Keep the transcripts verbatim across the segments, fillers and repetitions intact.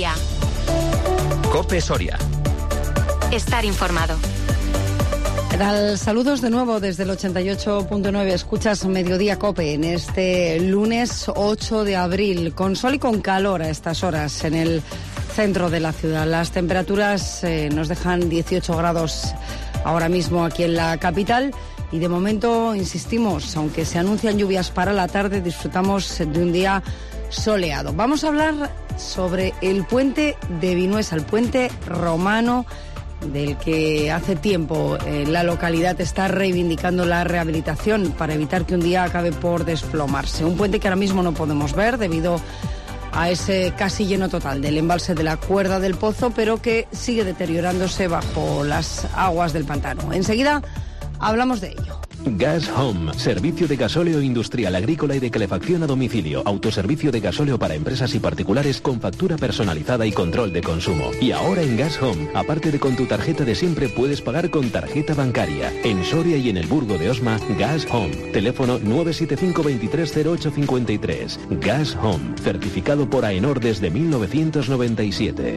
Soria. COPE Soria. Estar informado. ¿Qué tal? Saludos de nuevo desde el ochenta y ocho punto nueve. Escuchas Mediodía COPE en este lunes ocho de abril, con sol y con calor a estas horas en el centro de la ciudad. Las temperaturas eh, nos dejan dieciocho grados ahora mismo aquí en la capital y de momento, insistimos, aunque se anuncian lluvias para la tarde, disfrutamos de un día soleado. Vamos a hablar sobre el puente de Vinuesa, el puente romano, del que hace tiempo eh, la localidad está reivindicando la rehabilitación para evitar que un día acabe por desplomarse. Un puente que ahora mismo no podemos ver debido a ese casi lleno total del embalse de la Cuerda del Pozo, pero que sigue deteriorándose bajo las aguas del pantano. Enseguida hablamos de ello. Gas Home, servicio de gasóleo industrial, agrícola y de calefacción a domicilio, autoservicio de gasóleo para empresas y particulares con factura personalizada y control de consumo. Y ahora en Gas Home, aparte de con tu tarjeta de siempre, puedes pagar con tarjeta bancaria. En Soria y en el Burgo de Osma, Gas Home, teléfono nueve siete cinco, veintitrés cero ocho cincuenta y tres. Gas Home, certificado por AENOR desde mil novecientos noventa y siete.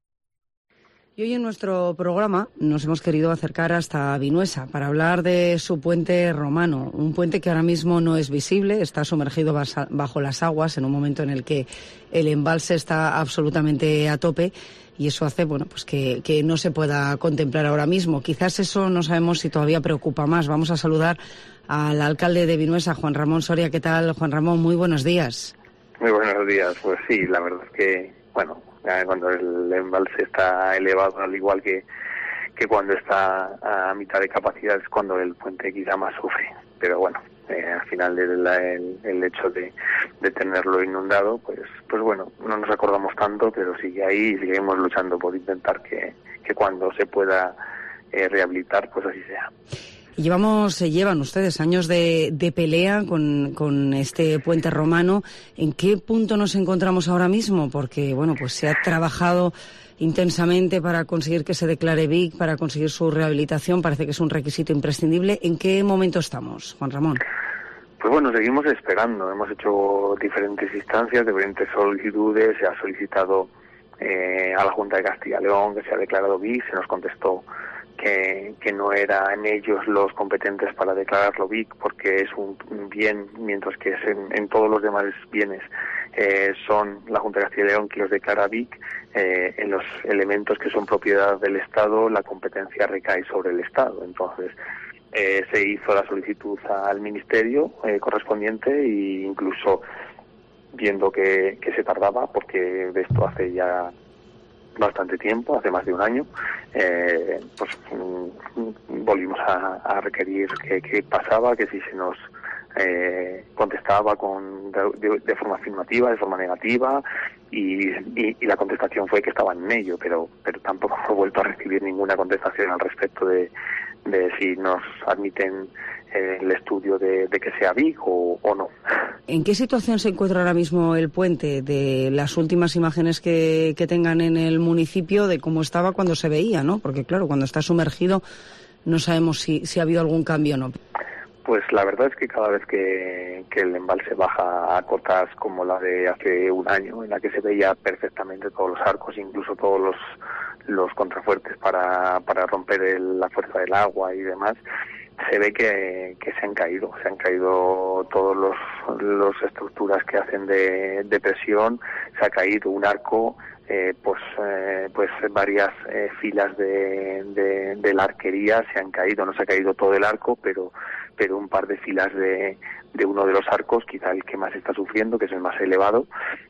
Y hoy en nuestro programa nos hemos querido acercar hasta Vinuesa para hablar de su puente romano, un puente que ahora mismo no es visible, está sumergido bajo las aguas en un momento en el que el embalse está absolutamente a tope y eso hace, bueno, pues que, que no se pueda contemplar ahora mismo. Quizás eso no sabemos si todavía preocupa más. Vamos a saludar al alcalde de Vinuesa, Juan Ramón Soria. ¿Qué tal, Juan Ramón? Muy buenos días. Muy buenos días. Pues sí, la verdad es que, bueno, cuando el embalse está elevado, al igual que, que cuando está a mitad de capacidad, es cuando el puente quizá más sufre. Pero bueno, eh, al final el, el, el hecho de, de tenerlo inundado, pues pues bueno, no nos acordamos tanto, pero sigue ahí y seguimos luchando por intentar que, que cuando se pueda eh, rehabilitar, pues así sea. Llevamos, se llevan ustedes años de, de pelea con, con este puente romano. ¿En qué punto nos encontramos ahora mismo? Porque, bueno, pues se ha trabajado intensamente para conseguir que se declare V I C, para conseguir su rehabilitación. Parece que es un requisito imprescindible. ¿En qué momento estamos, Juan Ramón? Pues bueno, seguimos esperando. Hemos hecho diferentes instancias, diferentes solicitudes. Se ha solicitado eh, a la Junta de Castilla y León que se ha declarado V I C. Se nos contestó Que, que no eran ellos los competentes para declararlo V I C porque es un, un bien, mientras que es en, en todos los demás bienes eh, son la Junta de Castilla y León que los declara V I C. Eh, en los elementos que son propiedad del Estado, la competencia recae sobre el Estado. Entonces eh, se hizo la solicitud al Ministerio eh, correspondiente e incluso viendo que, que se tardaba, porque de esto hace ya bastante tiempo, hace más de un año, eh, pues mm, volvimos a, a requerir que, que pasaba, que si se nos eh, contestaba con de, de, de forma afirmativa, de forma negativa, y, y, y la contestación fue que estaban en ello, pero pero tampoco he vuelto a recibir ninguna contestación al respecto de, de si nos admiten eh, el estudio de, de que sea V I C o, o no. ¿En qué situación se encuentra ahora mismo el puente? De las últimas imágenes que, que tengan en el municipio, de cómo estaba cuando se veía, ¿no? Porque claro, cuando está sumergido no sabemos si, si ha habido algún cambio o no. Pues la verdad es que cada vez que, que el embalse baja a cotas como la de hace un año, en la que se veía perfectamente todos los arcos, incluso todos los, los contrafuertes para, para romper el, la fuerza del agua y demás, se ve que, que se han caído, se han caído todos los, los estructuras que hacen de, de presión, se ha caído un arco, eh, pues eh, pues varias eh, filas de, de, de la arquería se han caído, no se ha caído todo el arco, pero pero un par de filas de, de uno de los arcos, quizá el que más está sufriendo, que es el más elevado,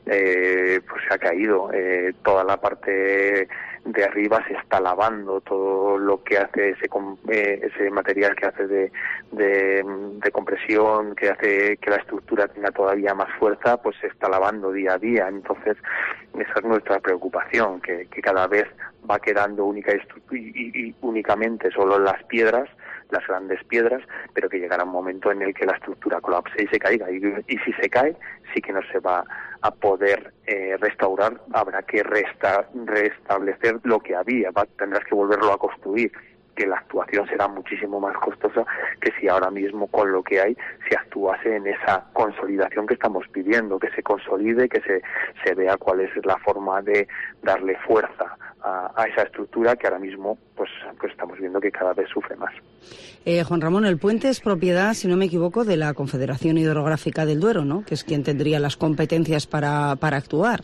eh, pues se ha caído. Eh, toda la parte de arriba se está lavando, todo lo que hace ese eh, ese material que hace de, de, de compresión, que hace que la estructura tenga todavía más fuerza, pues se está lavando día a día. Entonces esa es nuestra preocupación, que, que cada vez va quedando única y, y, y únicamente solo las piedras, las grandes piedras, pero que llegará un momento en el que la estructura colapse y se caiga, y, y si se cae sí que no se va a poder eh, restaurar, habrá que resta, restablecer lo que había, va, tendrás que volverlo a construir, que la actuación será muchísimo más costosa que si ahora mismo con lo que hay se actuase en esa consolidación que estamos pidiendo, que se consolide, que se, se vea cuál es la forma de darle fuerza a, a esa estructura que ahora mismo pues, pues estamos viendo que cada vez sufre más. Eh, Juan Ramón, el puente es propiedad, si no me equivoco, de la Confederación Hidrográfica del Duero, ¿no? Que es quien tendría las competencias para, para actuar.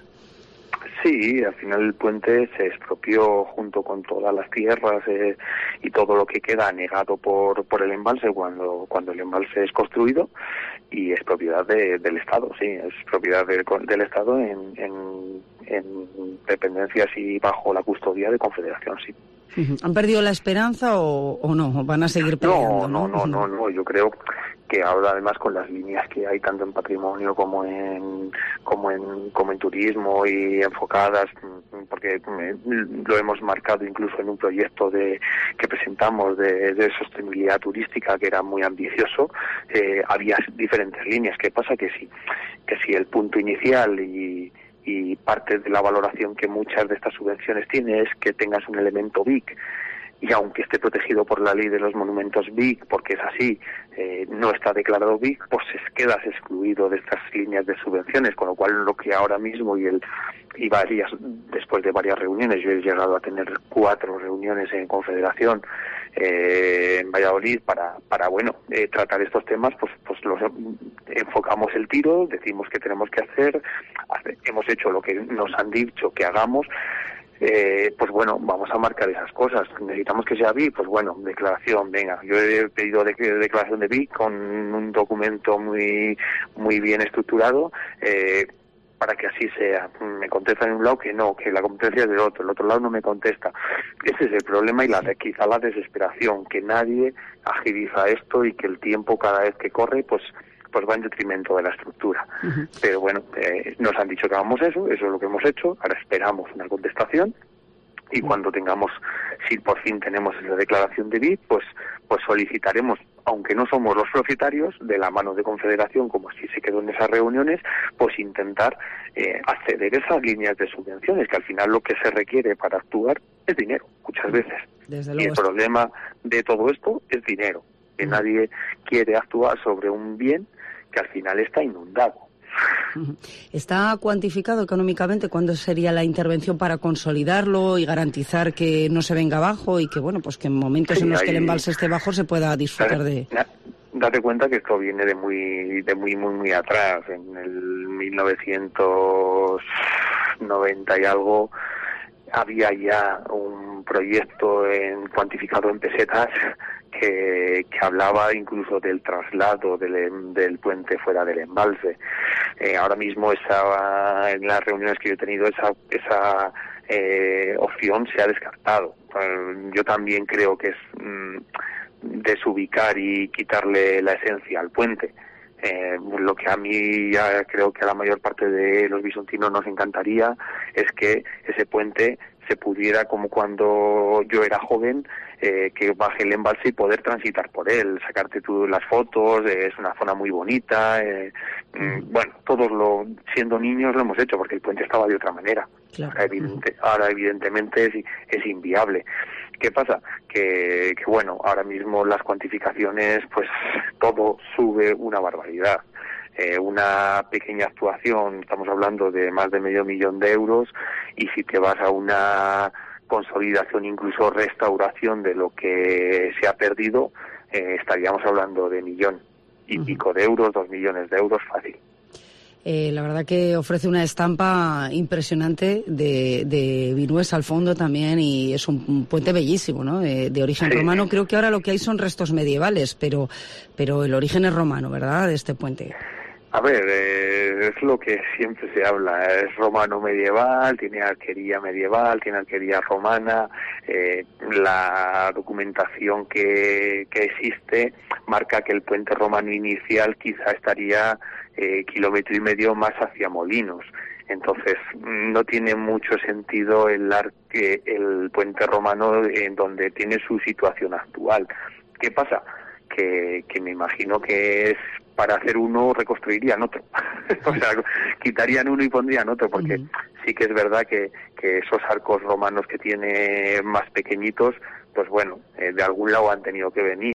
Sí, al final el puente se expropió junto con todas las tierras eh, y todo lo que queda anegado por por el embalse cuando cuando el embalse es construido, y es propiedad de, del Estado, sí, es propiedad del, del Estado en, en, en dependencias y bajo la custodia de Confederación, sí. ¿Han perdido la esperanza o, o no? ¿Van a seguir peleando? No, no, no, no, no, yo creo que ahora además con las líneas que hay tanto en patrimonio como en como en como en turismo y enfocadas, porque lo hemos marcado incluso en un proyecto de que presentamos de, de sostenibilidad turística que era muy ambicioso, eh, había diferentes líneas. ¿Qué pasa? Que si que si el punto inicial y y parte de la valoración que muchas de estas subvenciones tiene es que tengas un elemento B I C, y aunque esté protegido por la ley de los monumentos B I C, porque es así, eh, no está declarado B I C, pues quedas excluido de estas líneas de subvenciones, con lo cual lo que ahora mismo y el y varias después de varias reuniones, yo he llegado a tener cuatro reuniones en Confederación eh, en Valladolid para para bueno eh, tratar estos temas, pues pues los enfocamos el tiro, decimos que tenemos que hacer, hace, hemos hecho lo que nos han dicho que hagamos. Eh, pues bueno, vamos a marcar esas cosas. Necesitamos que sea B I C, pues bueno, declaración, venga, yo he pedido de, de declaración de B I C con un documento muy muy bien estructurado, eh, para que así sea. Me contestan en un lado que no, que la competencia es del otro, el otro lado no me contesta. Ese es el problema y la quizá la desesperación, que nadie agiliza esto y que el tiempo cada vez que corre, pues pues va en detrimento de la estructura. Uh-huh. Pero bueno, eh, nos han dicho que hagamos eso, eso es lo que hemos hecho, ahora esperamos una contestación y uh-huh. cuando tengamos, si por fin tenemos esa declaración de B I C, pues pues solicitaremos, aunque no somos los propietarios, de la mano de Confederación, como así se quedó en esas reuniones, pues intentar eh, acceder a esas líneas de subvenciones, que al final lo que se requiere para actuar es dinero, muchas veces. Desde y el luego. problema de todo esto es dinero, que uh-huh. nadie quiere actuar sobre un bien que al final está inundado. ¿Está cuantificado económicamente cuándo sería la intervención para consolidarlo y garantizar que no se venga abajo y que, bueno, pues que en momentos sí, en los hay... que el embalse esté bajo se pueda disfrutar de...? Date cuenta que esto viene de muy, de muy, muy, muy atrás. En el mil novecientos noventa y algo había ya un proyecto en, cuantificado en pesetas que, que hablaba incluso del traslado del, del puente fuera del embalse. Eh, ahora mismo esa, en las reuniones que yo he tenido esa, esa eh, opción se ha descartado. Eh, yo también creo que es mm, desubicar y quitarle la esencia al puente. Eh, lo que a mí ya creo que a la mayor parte de los bisontinos nos encantaría es que ese puente se pudiera, como cuando yo era joven, eh, que baje el embalse y poder transitar por él, sacarte tú las fotos, eh, es una zona muy bonita, eh, mm, bueno, todos lo, siendo niños lo hemos hecho porque el puente estaba de otra manera. Claro. Ahora, evidente, ahora evidentemente es, es inviable. ¿Qué pasa? Que, que bueno, ahora mismo las cuantificaciones, pues todo sube una barbaridad. Eh, una pequeña actuación, estamos hablando de más de medio millón de euros, y si te vas a una consolidación, incluso restauración de lo que se ha perdido, eh, estaríamos hablando de millón y uh-huh. pico de euros, dos millones de euros fácil. Eh, la verdad que ofrece una estampa impresionante de, de Vinuesa al fondo también, y es un, un puente bellísimo, ¿no? De, de origen sí. romano. Creo que ahora lo que hay son restos medievales, pero, pero el origen es romano, ¿verdad?, de este puente. A ver, eh, es lo que siempre se habla, es romano medieval, tiene arquería medieval, tiene arquería romana, eh, la documentación que, que existe marca que el puente romano inicial quizá estaría eh, kilómetro y medio más hacia Molinos. Entonces no tiene mucho sentido el, arque, el puente romano en donde tiene su situación actual. ¿Qué pasa? Que, que me imagino que es para hacer uno reconstruirían otro. O sea, quitarían uno y pondrían otro, porque uh-huh. sí que es verdad que, que esos arcos romanos que tiene más pequeñitos, pues bueno, eh, de algún lado han tenido que venir.